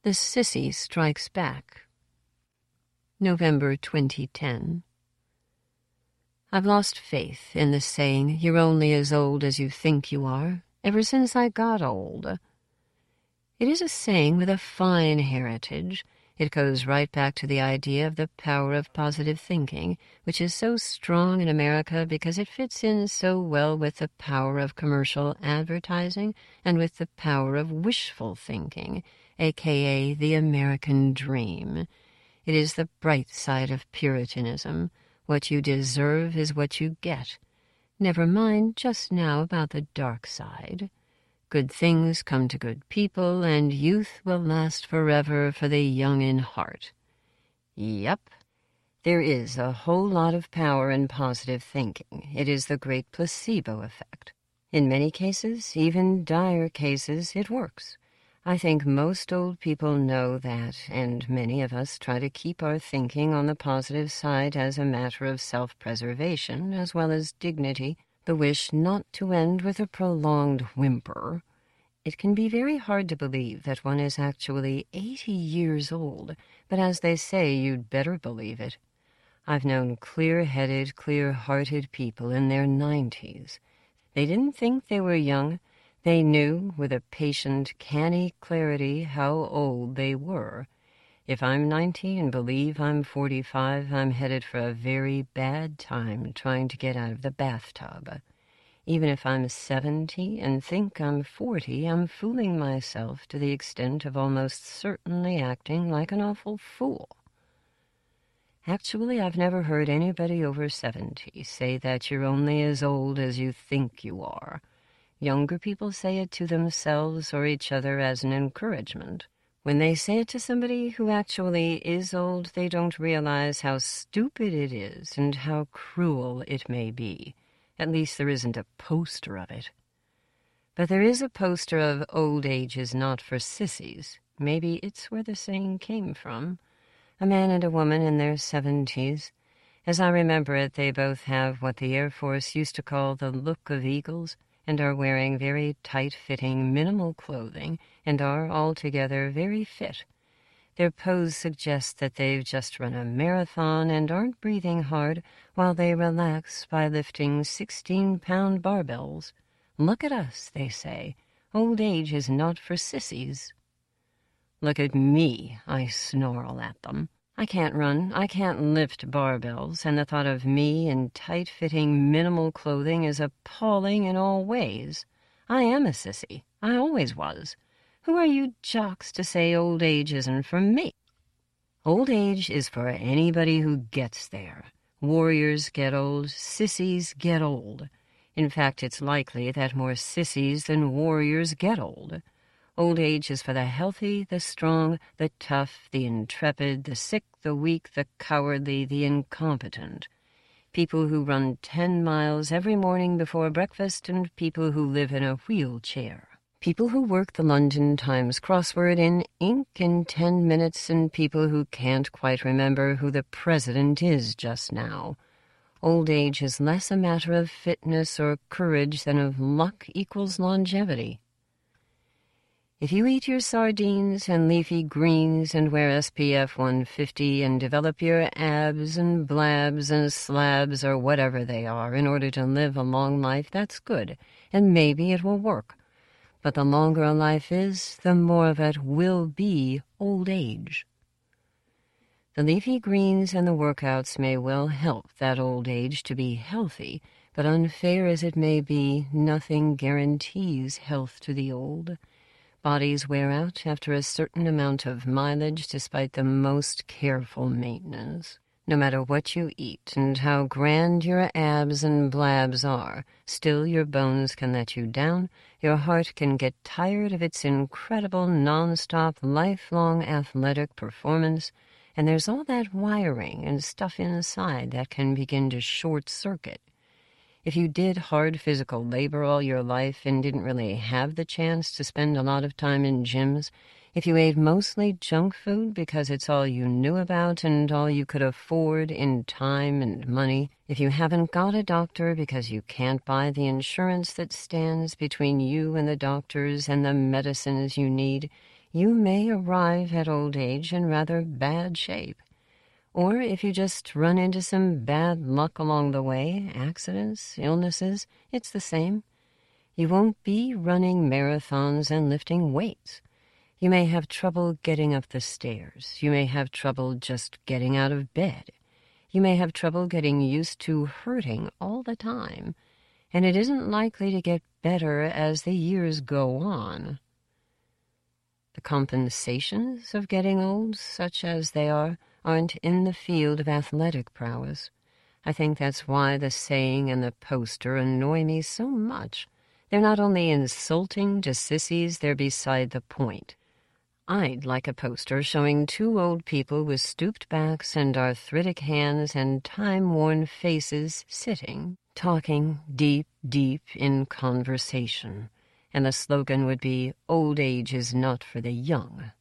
The Sissy Strikes Back. November 2010. I've lost faith in the saying, "You're only as old as you think you are," ever since I got old. It is a saying with a fine heritage. It goes right back to the idea of the power of positive thinking, which is so strong in America because it fits in so well with the power of commercial advertising and with the power of wishful thinking, aka the American dream. It is the bright side of Puritanism. What you deserve is what you get. Never mind just now about the dark side. Good things come to good people, and youth will last forever for the young in heart. Yep, there is a whole lot of power in positive thinking. It is the great placebo effect. In many cases, even dire cases, it works. I think most old people know that, and many of us try to keep our thinking on the positive side as a matter of self-preservation, as well as dignity, the wish not to end with a prolonged whimper. It can be very hard to believe that one is actually 80 years old, but as they say, you'd better believe it. I've known clear-headed, clear-hearted people in their 90s. They didn't think they were young. They knew, with a patient, canny clarity, how old they were. If I'm 90 and believe I'm 45, I'm headed for a very bad time trying to get out of the bathtub. Even if I'm 70 and think I'm 40, I'm fooling myself to the extent of almost certainly acting like an awful fool. Actually, I've never heard anybody over 70 say that you're only as old as you think you are. Younger people say it to themselves or each other as an encouragement. When they say it to somebody who actually is old, they don't realize how stupid it is and how cruel it may be. At least there isn't a poster of it. But there is a poster of "Old age is not for sissies." Maybe it's where the saying came from. A man and a woman in their 70s. As I remember it, they both have what the Air Force used to call the look of eagles, and are wearing very tight-fitting, minimal clothing, and are altogether very fit. Their pose suggests that they've just run a marathon and aren't breathing hard while they relax by lifting 16-pound barbells. Look at us, they say. Old age is not for sissies. Look at me, I snarl at them. I can't run, I can't lift barbells, and the thought of me in tight-fitting minimal clothing is appalling in all ways. I am a sissy. I always was. Who are you jocks to say old age isn't for me? Old age is for anybody who gets there. Warriors get old, sissies get old. In fact, it's likely that more sissies than warriors get old. Old age is for the healthy, the strong, the tough, the intrepid, the sick, the weak, the cowardly, the incompetent. People who run 10 miles every morning before breakfast and people who live in a wheelchair. People who work the London Times crossword in ink in 10 minutes and people who can't quite remember who the president is just now. Old age is less a matter of fitness or courage than of luck equals longevity. If you eat your sardines and leafy greens and wear SPF 150 and develop your abs and blabs and slabs or whatever they are in order to live a long life, that's good, and maybe it will work. But the longer a life is, the more of it will be old age. The leafy greens and the workouts may well help that old age to be healthy, but unfair as it may be, nothing guarantees health to the old. Bodies wear out after a certain amount of mileage despite the most careful maintenance. No matter what you eat and how grand your abs and blabs are, still your bones can let you down, your heart can get tired of its incredible non-stop lifelong athletic performance, and there's all that wiring and stuff inside that can begin to short-circuit. If you did hard physical labor all your life and didn't really have the chance to spend a lot of time in gyms, if you ate mostly junk food because it's all you knew about and all you could afford in time and money, if you haven't got a doctor because you can't buy the insurance that stands between you and the doctors and the medicines you need, you may arrive at old age in rather bad shape. Or if you just run into some bad luck along the way, accidents, illnesses, it's the same. You won't be running marathons and lifting weights. You may have trouble getting up the stairs. You may have trouble just getting out of bed. You may have trouble getting used to hurting all the time, and it isn't likely to get better as the years go on. The compensations of getting old, such as they are, aren't in the field of athletic prowess. I think that's why the saying and the poster annoy me so much. They're not only insulting to sissies, they're beside the point. I'd like a poster showing two old people with stooped backs and arthritic hands and time-worn faces sitting, talking deep, deep in conversation. And the slogan would be, "Old age is not for the young."